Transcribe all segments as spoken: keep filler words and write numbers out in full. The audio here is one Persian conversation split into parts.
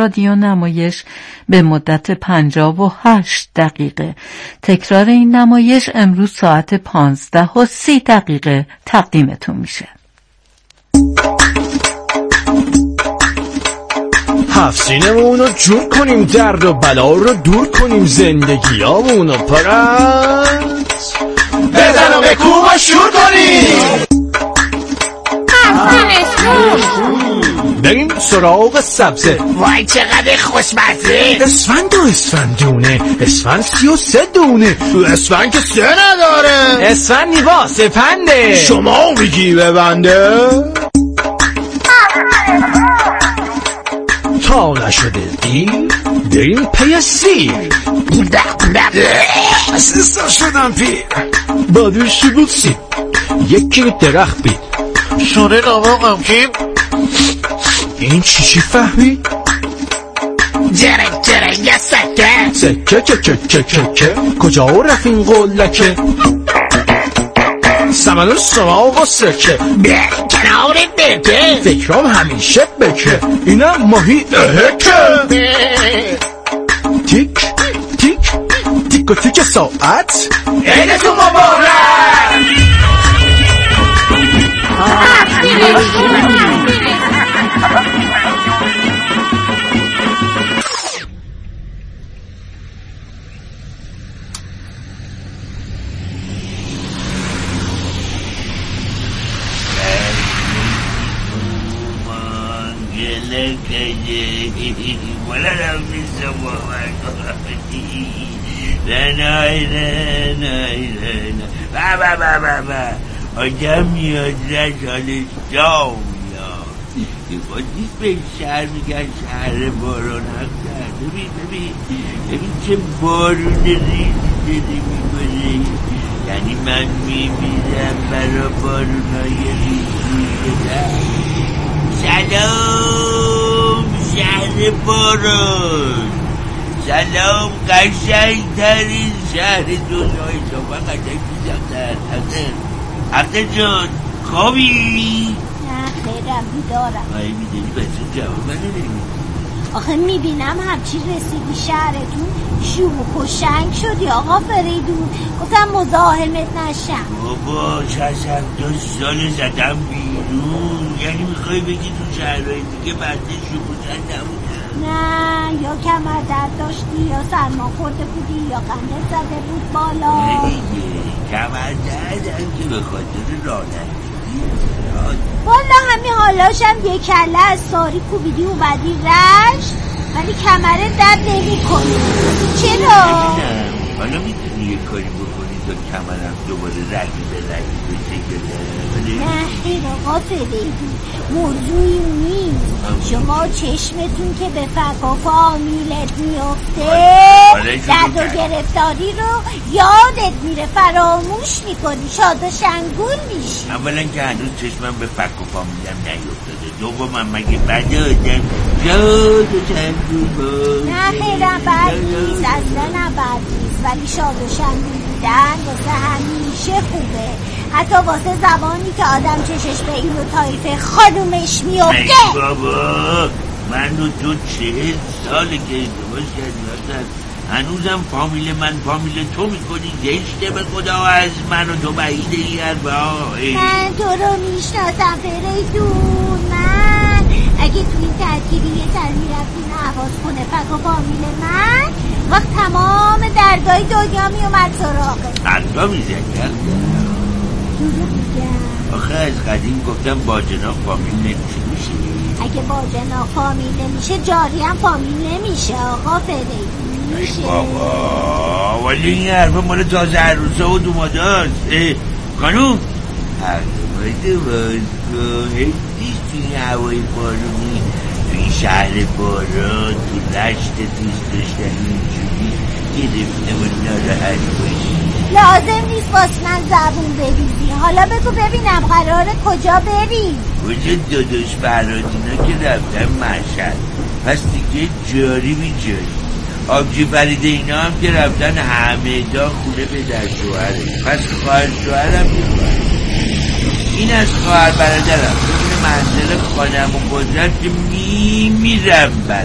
رادیو نمایش به مدت پنجاه و هشت دقیقه. تکرار این نمایش امروز ساعت پانزده و سی دقیقه تقدیمتون میشه. هفت سینمون رو جور کنیم، درد و بلا رو دور کنیم، زندگیامون رو پرست بزن و به کوب و شور کنیم. بریم سراغ سبزه. وای چقدر خوشمزه. اسفند و اسفندونه، اسفند سی و سه دونه، اسفند که سه نداره، اسفند نیوا سپنده، شما میگی ببنده تا نشده دیر بریم پی سیر. سیستا شدم پیر بادوشی بود سیر یکی درخت بید شونه ناماقم کیم این چی چی فهمید؟ جرک جرک یا سکه سکه که که که که که کجا رفت این قلکه سمنو سماق و سکه بیاری کنار بکه فکرام همیشه بکه اینم ماهی اهکه تیک تیک تیک و تیک ساعت عیدتون مبارک. بابا بابا بابا آدم میاد رش حالش جا میاد. دیگه نیست به شهر میگن شهر باران اختر. ببین ببین ببین چه بارون ریزی دیدی میکنه. یعنی من میمیرم برا بارونای ریزی بدم. سلام شهر باران، سلام قشنگ ترین شهر دنیای شما. قشنگ بیدم اختر اختر جان خوابی؟ نه خیرم بیدارم. آی میدونی بچه جواب منو نمیدونی. آخه میبینم همچی رسیدی شهرتون شوخ و شنگ شدی آقا فریدون. گفتم مزاحمت نشم. بابا چشم دو سال زدم بیرون. یعنی میخوای بگی تو شهرهای دیگه بعدش شوخ و شنگ نبودم؟ نه یا کمر درد داشتی یا سرما خورده بودی یا قندت زده بود بالا. نه دیگه کمر دردم که به خاطر رانندگی. والا همین حالاشم یه کله از ساری کوبیدی و بعدی رشت ولی کمرت درد نمی کنی. چرا؟ حالا میتونی یه کاری بکنی تا کمرم دوباره رگی به رگی بشه؟ نه خیر آقا فریدون موضوعی نیست. شما چشمتون که به فک و فامیلت میفته درد و گرفتاری رو یادت میره، فراموش میکنی، شاد و شنگول میشی. اولا که هنوز چشمم به فک و فامیلم نیفتاده، دومم مگه بده آدم شاد و شنگول باشه؟ نه خیرم بد نیست، اصلا نه بد نیست، ولی شاد و شنگول بودن واسه همیشه خوبه، حتی واسه زمانی که آدم چشش به این و طایفه خانومش میفته. ای بابا من و تو چهل ساله که ازدواج کردیم، هنوزم فامیل من فامیل تو میکنی. زشته به خدا از من و تو بعیده ای اربا. من تو رو میشناسم فریدون. من اگه تو این ترکیبی یه سر میرفتین حواس کنه فک و فامیل من وقت تمام دردای دنیا میومد سراغه. حرفا میزنی آخه از قدیم گفتم با جناب فامیل نمیشه. میشه اگه با جناب فامیل نمیشه جاری هم فامیل نمیشه آقا فریدون. میشه بابا ولی این حرفا مال تازه عروسا و دوماداست. خانوم حرفای باز کن. هیچ توی هوای بارونی توی شهر باران تو رشت دوست داشتن اینجوری گرفته و ناراحت باشی. لازم نیست باز من زبون بریزی. حالا بگو ببینم قراره کجا بری؟ کجا داداش فرادینا که رفتن مشهد، پس دیگه جاری بی جاری. آبجی فریده اینا هم که رفتن همه دا خونه به در شوهره، پس خواهر شوهرم میخواه. این از خواهر برادرم ببینه منزل خانم و قدرت که میمیرم براش.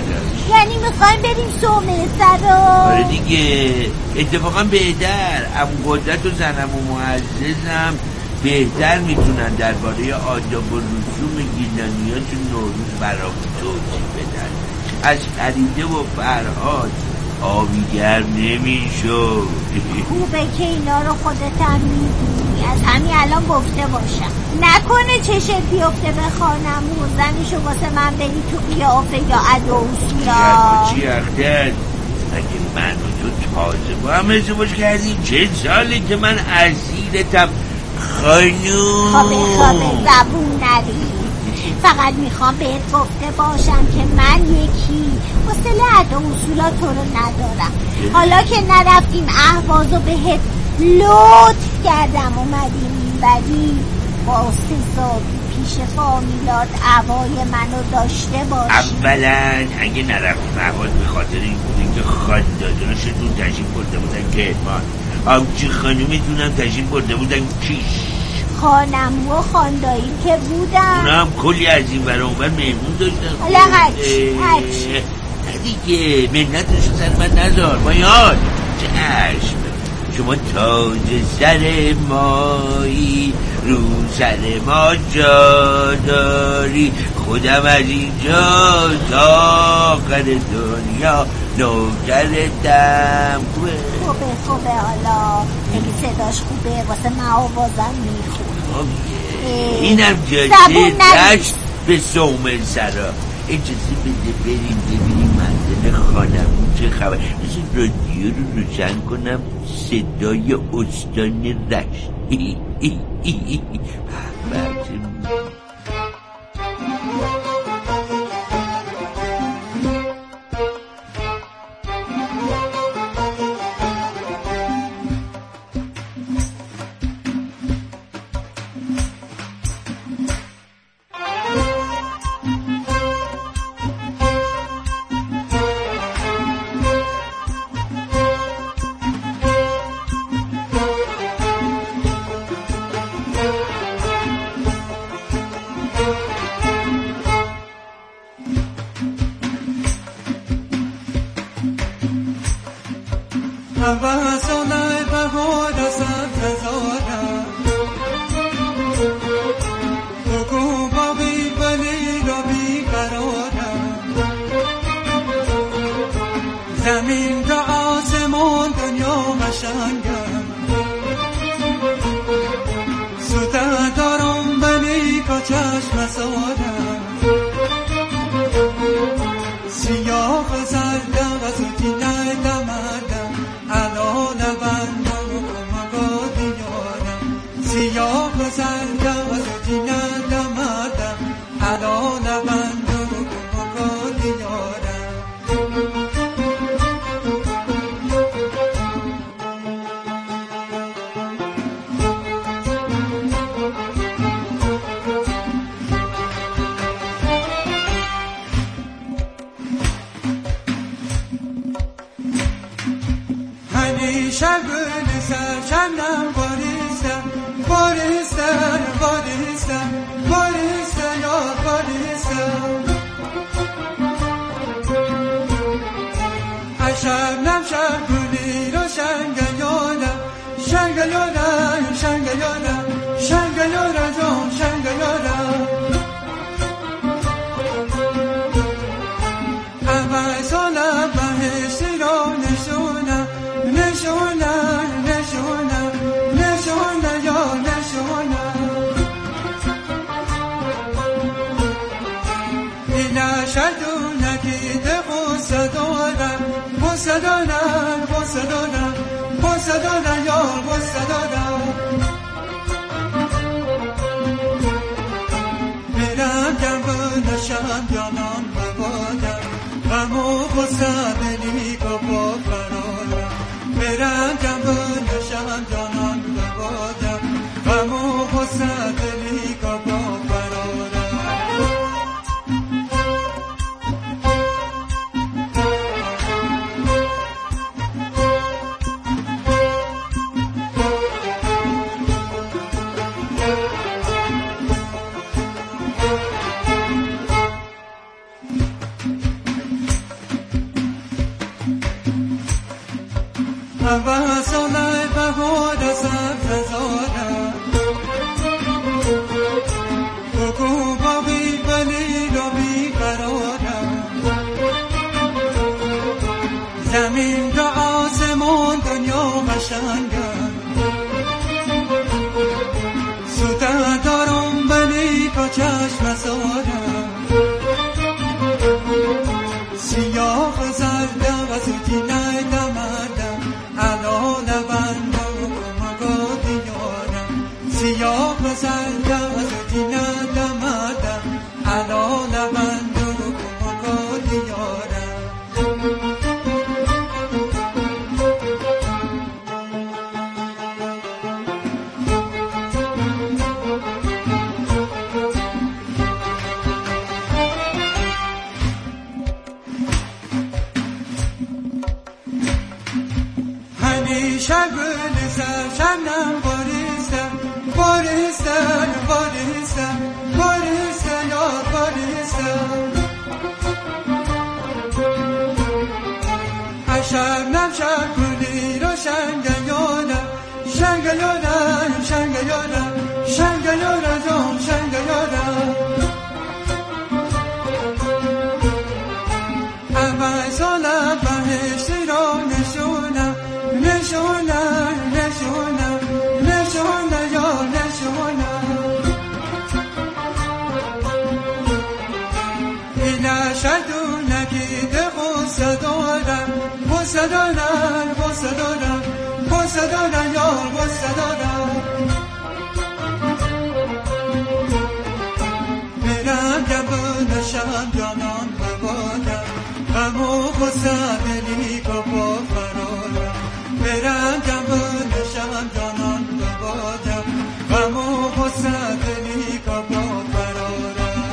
یعنی میخوایم بریم صومعه رو؟ آره دیگه، اتفاقا بهتر. ابو قدرت و زنم و معززم بهتر میتونن درباره آداب و رسوم گیلانیات نوروز برام توضیح بدن. از خریده و فرهاد آبیگر نمیشد. خوبه که اینا رو خودت هم میدونی، از همین الان گفته باشم. نکنه چشت بیفته به خانم و زنشو واسه من بری تو قیافه یا ادا و اصولا. چی اختر؟ اگه من و تو تازه با هم ازدواج کردیم چه سالی که من اسیرتم خانوم. خوابه خوابه زبون نری. فقط میخوام بهت گفته باشم که من یکی حوصله ادا و اصولا تو رو ندارم. حالا که نرفتیم اهوازو بهت لطف کردم اومدیم ولی با سه سال پیش فامیلات عوای منو داشته باشی. اولا اگه نرفتیم اهواز به خاطر این بودیم که خانداداشتون تشریف برده بودن کرمان، آبجی خانومتونم تشریف برده بودن کیش، خانم و خاندایی که بودن اونا هم کلی از این برای اون بر مهمون داشتن. حالا هرچی هرچی دیگه منتشو سر من نذار بایان. چشم، شما تاج سر مایی، رو سر ما جا داری، خودم از اینجا تا آخر دنیا نوکرتم. خوبه خوبه خوبه. حالا اگه صداش خوبه واسه من آوازم میخون. اینم جاده دشت به صومعه سرا. اجازه بده بریم ببینیم منزل خانمون چه خبر. مثل رادیو رو روشن کنم صدای استان رشت. ای ای ای ای همه ساله بهار سبز زادم بگو باقی بلیل و بیقرارم زمین تا آسمان دنیا قشنگم سوته دارم بلی که چشم سارم سیاه زرده و زودی ندمدم علا لبنده و کمکا دیارم سیاه زرده و زودی ندمدم علا لبنده و کمکا دیارم شگل سرشنم باریستم باریستم باریستم باریستم یار باریستم شبنم شگلی رو شنگیانم شنگیانم شنگیانم شنگیانم شنگیانم همه سالم بهشتی را نشونم نشونه نشونه نشونه یا نشونه این شدونه که غصه دارم غصه دارم غصه دارم غصه دارم یا غصه دارم میرم گبون شم جانان ببادم غم و غصه دلی که با فرارم برم گمون شم جانان ببادم غم و غصه دلی که با فرارم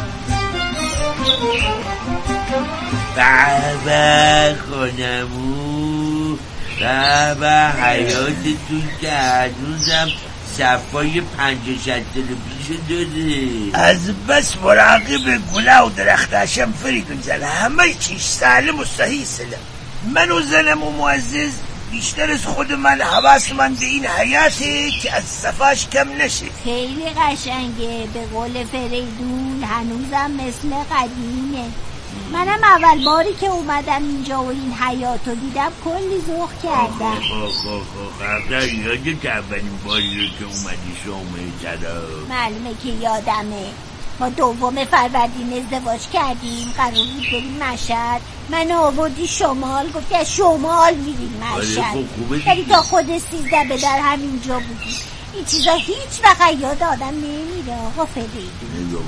بابا خانمو بابا حیاتتون که هنوزم صفای پنجاه شد سال پیش داره از بس مراقب گله و درختشم فریدون زن همه چیش سالم و صحیح سلم من و زنم و معزز بیشتر از خود من حواس من به این حیاته که از صفاش کم نشه. خیلی قشنگه، به قول فریدون هنوزم مثل قدیمه. منم اول باری که اومدم اینجا و این حیاتو دیدم کلی ذوق کردم. خب خب خب قبلا یاده که اولین باری رو که اومدی شومه چرا؟ معلومه که یادمه. ما دوم فروردین ازدواج کردیم، قرار بود بریم مشهد. من آوردی شمال، گفتی از شمال میریم مشهد، ولی تا خود سیزده به در همینجا بودیم. این چیزا هیچ وقت یاد آدم نمیره آقا فریدون.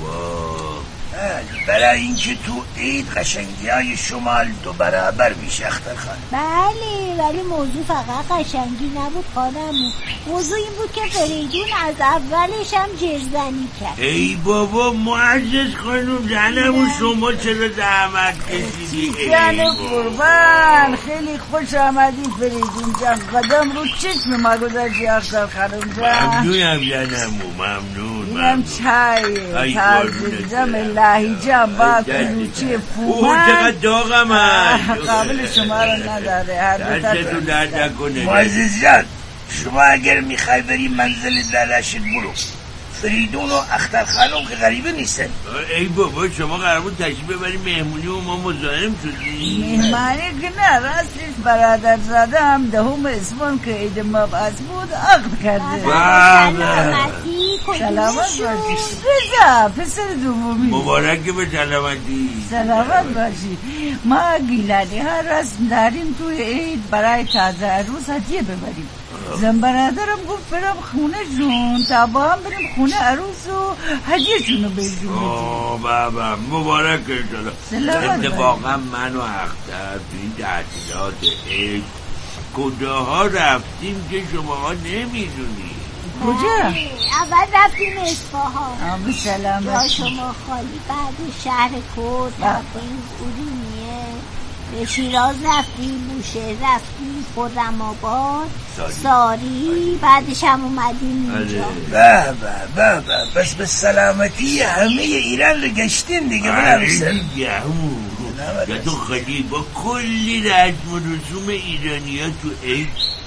برای اینکه تو عید قشنگی های شمال دو برابر میشه اخترخان. بله، ولی موضوع فقط قشنگی نبود خانمون. موضوع این بود که فریدون از اولش هم جرزنی کرد. ای بابا معزز خانم، زنم و شما چرا زحمت کشیدی؟ جان قربان، خیلی خوش آمدی فریدون جان. قدم رو چشم ما گذاشتی اخترخانم جان. ممنونم زنم و ممنون. اینم چای تعزیزم الهی جان با کلوچی فومن. اوه چقدر داغم هست، قابل شما رو نداره. هر دستتون درد نکنه. معزز جان، شما اگر میخوای بری منزل داداشت برو. فریدون و اخترخانم که غریبه نیستن. ای بابا شما قرار بود تشریف ببریم مهمونی و ما مزاحم شدیم. مهمانی که نه، راستش برادر زاده هم دهم اسمان که عید مبعث بود عقد کرده. سلامتی سلامت باشی رضا، پسر دومی. مبارک به سلامتی. سلامت باشی. ما گیلانی ها رسم داریم توی عید برای تازه عروس هدیه ببریم. زن برادرم گفت برم خونه جون تا با هم بریم خونه عروس و هدیه جونو بجونیم. آه بابا مبارک شده. اتفاقا من و اختر تو این تعطیلات عید کجاها رفتیم که شما نمیدونی؟ کجا؟ اول رفتیم اصفهان. آمه سلام جا شما خالی. بعد شهر کرد رفتیم ارومیه، به شیراز رفتیم، بوشهر رفتیم، خرم‌آباد، ساری، بعدش هم اومدیم اینجا. به به به به، بس به سلامتی همه ایران رو گشتین دیگه. بنابستن یا تو خیلی با کلی رسم و رسوم ایرانی ها تو عید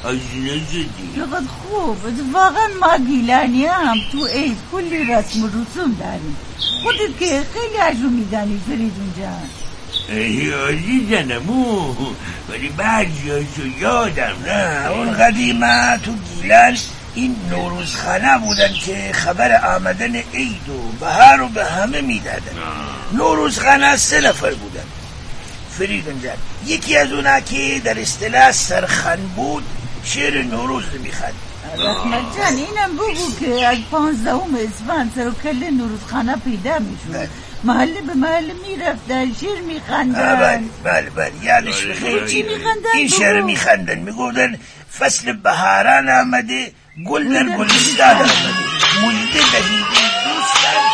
آشنا شدی. چقدر خوب. واقعا ما گیلانی هم تو عید کلی رسم و رسوم داریم. خودت که خیلی عجب میدانی فریدون جان. یادی جنمو ولی بعضیاشو یادم نه. اون قدیما تو گیلان این نوروزخانه بودن که خبر آمدن عید و بهار رو به همه میدادن. نوروزخانه سه نفر بودن فریدون جان. یکی از اونا که در اصطلاح سرخن بود شعر نوروز رو میخواد. رحمت جان اینم بگو که از پانزدهم اسفند سر و کله نوروزخانه پیدا میشود. محله به محله میرفتن شعر میخندن. بله بله بله یادش بخیر. چی میخندن؟ این شعر میخندن میگفتن فصل بهاران آمده گل در گلستان آمده مژده دهید دوستان.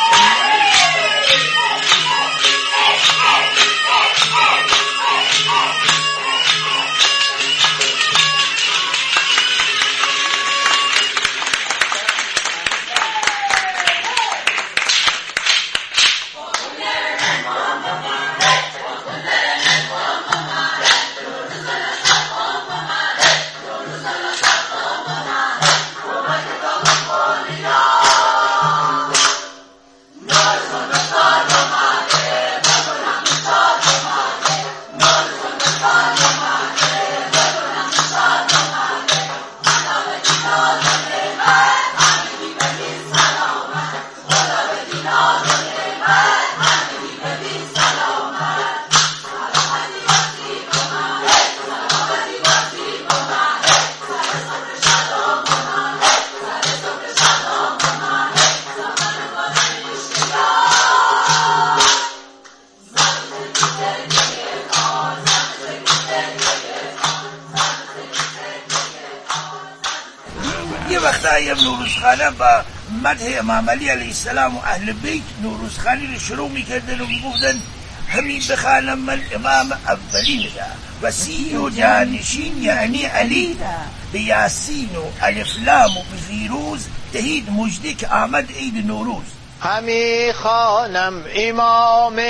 یه وقتایی نوروزخانه با مدح امام علی علیه السلام و اهل بیت نوروزخانی رو شروع میکردن و میگفتن همین بخانم من امام اولین ده وسیع و جانشین یعنی علی به یاسین و الفلام و به فیروز دهید مژده که آمد عید نوروز. همی خوانم امام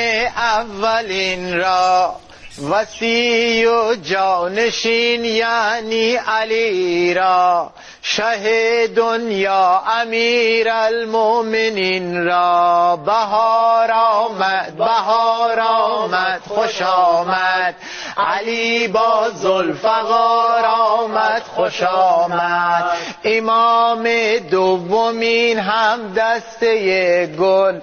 اولین را وسیع و جانشین یعنی علی را شه دنیا امیر المؤمنین را بهار آمد بهار آمد خوش آمد علی با ذوالفقار آمد خوش آمد امام دومین هم دسته گل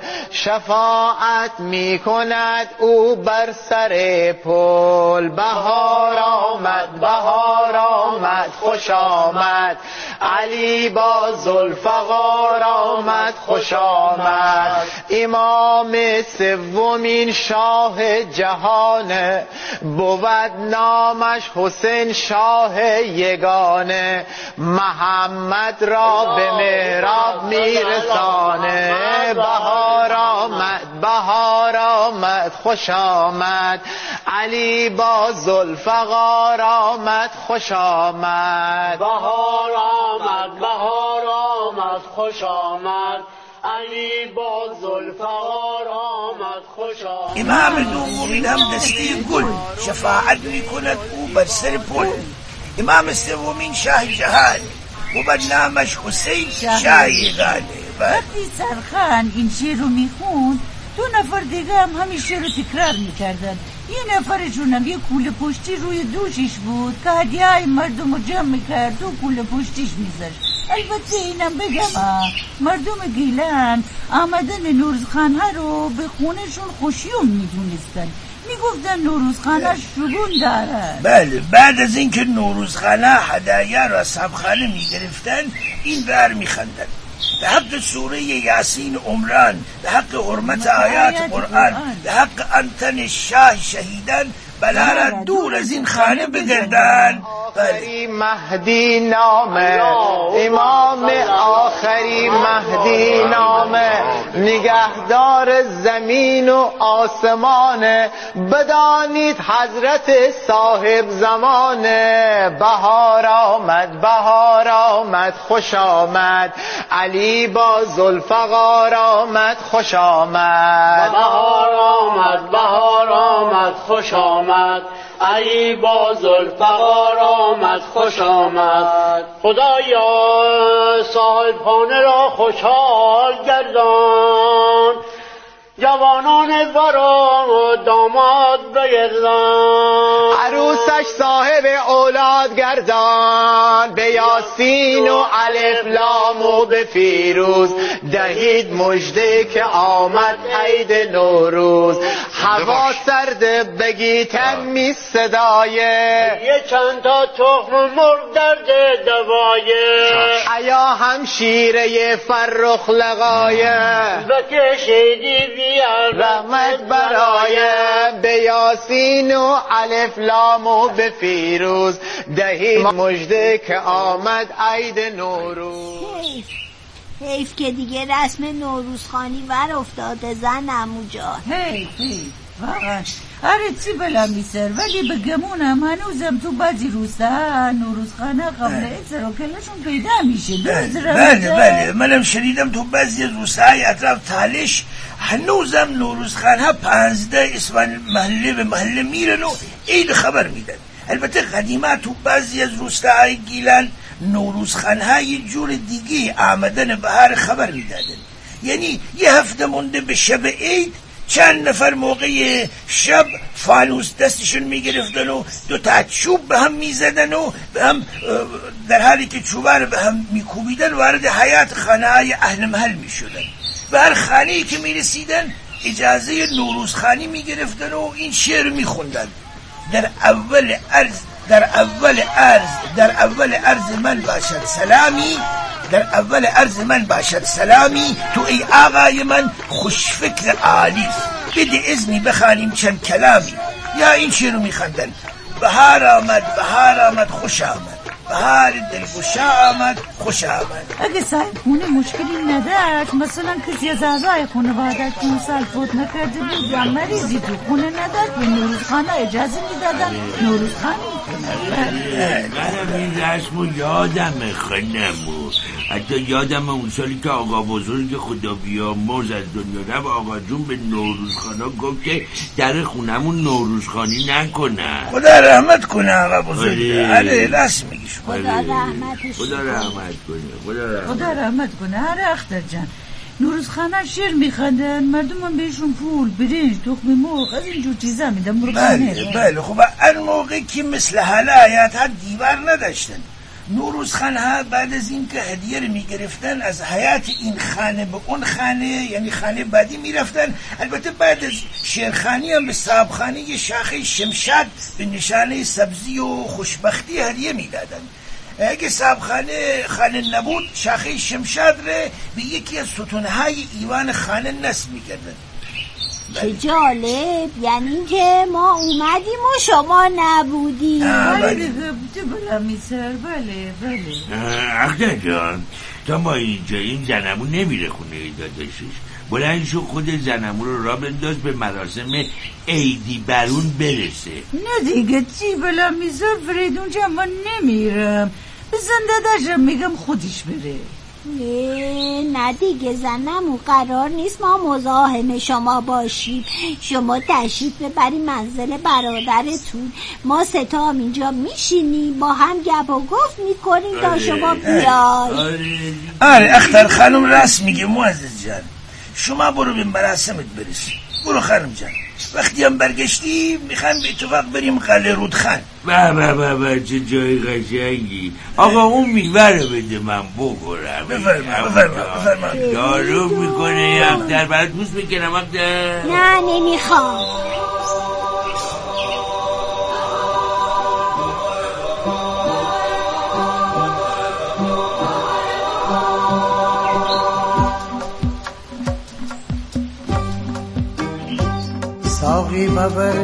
شفاعت می کند او بر سر پل بهار آمد بهار آمد خوش آمد علی با ذوالفقار آمد خوش آمد امام سومین شاه جهان بود نامش حسین شاه یگانه محمد را به محراب میرسانه بهار آمد بهار آمد خوش آمد علی با ذوالفقار آمد خوش آمد بهار آمد بهار آمد خوش آمد علی با ذوالفقار آمد خوش آمد. امام دومین هم دسته گل شفاعت میکند او بر سر پل. امام سومین شاه جهان و بر نامش حسین شاه یگانه. وقتی سرخان این شعر رو میخوند دو نفر دیگه هم همین شعر رو تکرار میکردن. یه نفرشون هم یه کوله پشتی روی دوشش بود که هدیه های مردم رو جمع میکرد و کوله پشتیش میذاشت. البته اینم بگم مردم گیلان آمدن نوروزخانه رو به خونشون خوشیوم میدونستن. میگفتن نوروزخانه شگون دارد. بله بعد از اینکه نوروزخانه هدایا را اصحابخانه میگرفتن این بر میخندن به حق سوره یاسین عمران به حق حرمت آیات قرآن به حق انتن شاه شهیدان بلا را دور از این خانه بگردن. آخری مهدی نامه امام آخری مهدی نامه نگهدار زمین و آسمان بدانید حضرت صاحب زمانه بهار آمد بهار آمد خوش آمد علی با ذوالفقار آمد خوش آمد بهار آمد بهار آمد خوش آمد علی با ذوالفقار آمد خوش آمد. خدایا صاحبخانه را خوشحال گردان، جوانان ورا داماد بگردان. عروسش صاحب اولاد گردان، به یاسین و الف لام و به فیروز دهید مژده که آمد عید نوروز. هوا سرده بگیتن می صدایه، یه چند تا تخم مرغ درد دوایه. ایا هم شیره فرخ لقایه، بکشیدی رحمت برای به یاسین و الف لام و به فیروز دهید مژده که آمد عید نوروز. حیف حیف که دیگه رسم نوروزخانی ور افتاده زن عمو جان. حیف حیف واقعا. آره چی بلا میسر، ولی به گمونم هنوزم تو بعضی روزها نوروزخانه قبل اعتراکلشون پیدا میشه. بله بله منم شنیدم تو بعضی روزهای اطراف تالش هنوزم نوروزخانه پانزده اسفند محله به محله میرن و عید خبر میدن. البته قدیما تو بعضی از روستاهای گیلان نوروزخانه یه جور دیگه آمدن بهار خبر میدادن. یعنی یه هفته مونده به شب عید چند نفر موقع شب فانوس دستشون میگرفتن و دو تا چوب به هم میزدن و به هم در حالی که چوبا رو به هم میکوبیدن وارد حیات خانه های اهل محل میشدن. به هر خانه‌ای که میرسیدن اجازه نوروزخانی میگرفتن و این شعر میخوندن: در اول عرض در اول عرض در اول عرض من باشد سلامی، در اول عرض من باشد سلامی، تو ای آقای من خوشفکر عالی، بده اذنی بخوانیم چند کلامی. یا این شعر رو میخوندن: بهار آمد بهار آمد خوش آمد، بهار دلگشا آمد خوش آمد. اگه صاحب خونه مشکلی نداشت، مثلا کسی از اعضای خانواده اون سال فوت نکرده بود یا مریضی تو خونه نداشت، به نوروزخانه اجازه میدادن نوروزخانه میکنن. منم این رسمو یادمه خانمو، حتی یادمه اون سالی که آقا بزرگ خدا بیامرز از دنیا رفت، آقا جون به نوروزخانه گفت که در خونمون نوروزخانی نکنن. خدا رحمت کنه آقا بزرگ. آره راست میگی. خدا رحمتش خدا رحمت کنه. خدا رحمت کنه. هر اختر جان نوروزخانه شعر میخوندن، مردم هم بهشون پول، برنج، تخم مرغ از اینجور چیزا میدن. بله بله. خب اون موقع که مثل حالا حیات ها دیوار نداشتن، نوروزخانه ها بعد از این که هدیه رو میگرفتن از حیات این خانه به اون خانه، یعنی خانه بعدی میرفتن. البته بعد از شعرخانی هم به صاحبخانه شاخه شمشاد به نشانه سبزی و خوشبختی هدیه میدادن. اگه صاحبخانه خانه نبود، شاخه شمشاد رو به یکی از ستونهای ایوان خانه نصب میکردن. چه جالب، یعنی که ما اومدیم و شما نبودیم. بله دیگه بلا میسر. بله بله. اختر جان تا ما اینجا این زنمون نمیره خونه داداشش، بلند شو خود زنمون رو را بنداز به مراسم عیدی برون برسه. نه دیگه چی بلا میسر فریدون جان، من نمیرم، بزن داداشم میگم خودش بره. نه دیگه زنمو قرار نیست ما مزاحم شما باشیم. شما تشریف ببریم منزل برادرتون، ما ستا هم اینجا میشینیم با هم گپ و گفت میکنیم تا شما بیای. آره اختر خانم راست میگه معزز جان، شما برو به مراسمت برسی. برو خانم جان، وقتی هم برگشتی میخوایم به اتفاق بریم قلعه رودخان. با با با با چه جای قشنگی. آقا اون میوه بده من بخورم. بفرما بفرما بفرما. دارو میکنه اختر برات بوس میکنم اختر. نه نمیخوام. ساقی ببر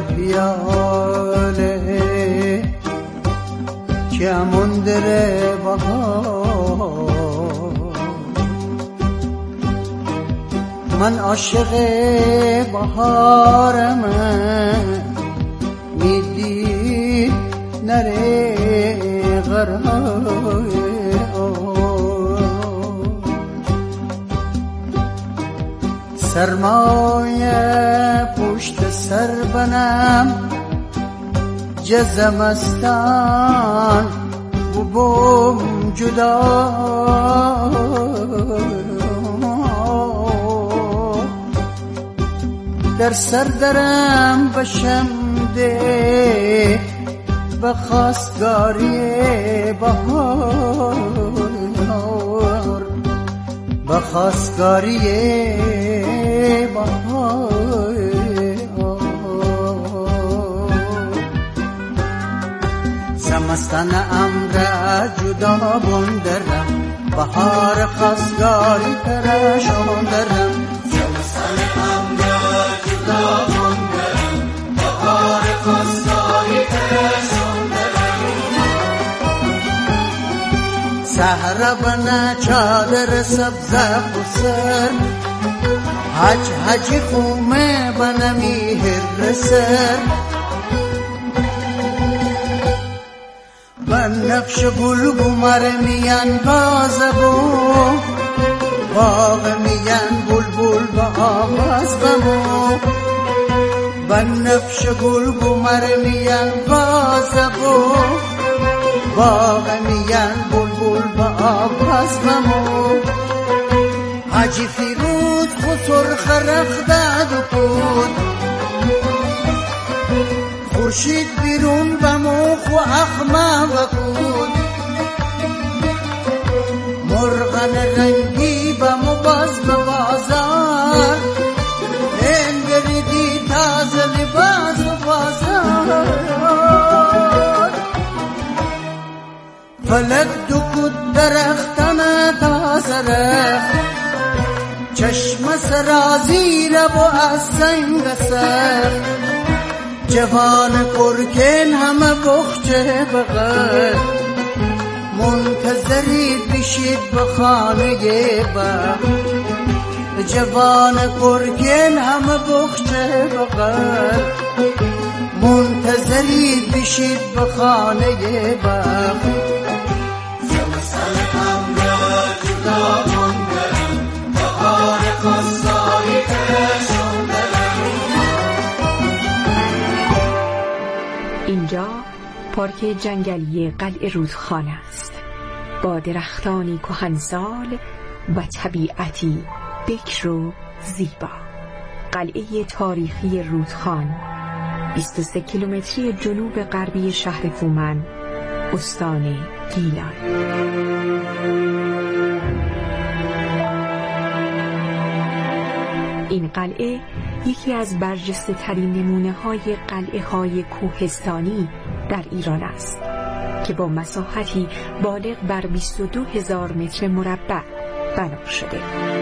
پیاله که مندره بهار، من عاشق بهارم میدی نره قرار. سرمایه پشت سر بنم جزمستان و بوم جدا در سر درم بشمده به خواستگاری بهار به خواستگاری بهار زمستان امر جدا بندرم بهار خواستگاری ترشان درم زمستان امر جدا بندرم بهار خواستگاری ترشان درم سهر بنا چادر سبز بسر حج حج خومه بنمی هر سر بنفش گل بمر میان بازبو باغ میان بلبل با آواز بمو بنفش گل بمر میان بازبو باغ میان بلبل با آواز بمو حاجی فیروز خسر خرخ داد کود خورشید بیرون و مخ و اخمه و کود مرغن رنگی و مباز به بازار این بریدی تازه لباس و بازار فلک دو کود درختن تازه رخت چشم سرازی لب و از سنگ سر جوان پرکن همه بخچه بغل منتظرید بشید به خانه بخت جوان پرکن همه بخچه بغل منتظرید بشید به خانه بخت زمستان امر جدا بندرم بهار خواستگاری ترشان درم. اینجا پارک جنگلی قلعه رودخانه است با درختانی کهنسال و طبیعتی بکر و زیبا. قلعه تاریخی رودخان بیست و سه کیلومتری جنوب غربی شهر فومن، استان گیلان. این قلعه یکی از برجسته ترین نمونه های قلعه های کوهستانی در ایران است که با مساحتی بالغ بر بیست و دو هزار متر مربع بنا شده.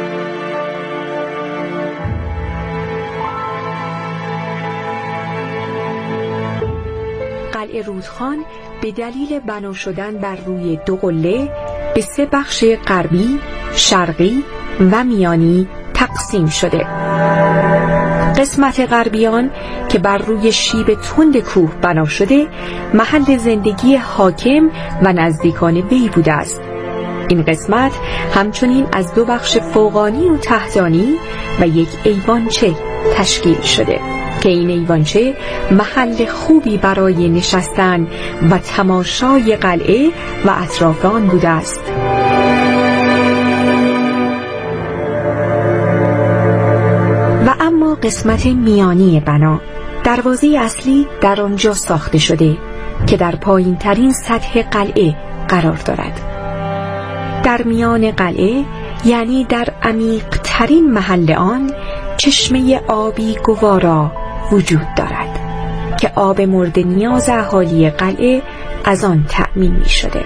قلعه رودخان به دلیل بنا شدن بر روی دو قله به سه بخش غربی، شرقی و میانی تقسیم شده. قسمت غربیان که بر روی شیب تند کوه بنا شده محل زندگی حاکم و نزدیکان وی بوده است. این قسمت همچنین از دو بخش فوقانی و تحتانی و یک ایوانچه تشکیل شده که این ایوانچه محل خوبی برای نشستن و تماشای قلعه و اطراف آن بوده است. و اما قسمت میانی بنا، دروازه اصلی در آنجا ساخته شده که در پایین ترین سطح قلعه قرار دارد. در میان قلعه، یعنی در عمیق ترین محل آن، چشمه آبی گوارا وجود دارد که آب مورد نیاز اهالی قلعه از آن تأمین می شده.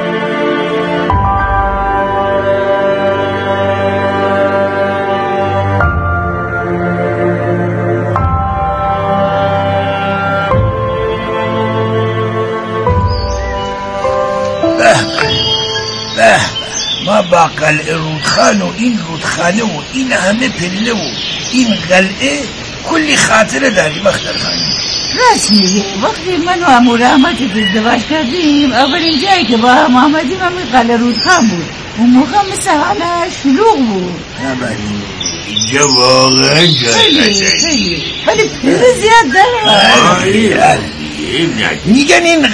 ما با قلعه رودخان و این رودخانه و این همه پله و این قلعه کلی خاطره داریم اختر خانم. راست میگه. وقتی من و عمو رحمت ازدواج کردیم اولین جایی که با هم آمدیم همین قلعه رودخان بود. اون موقع مثل حالا شلوغ بود. اینجا واقعا جای قشنگی ولی پله زیاد داره. میگن این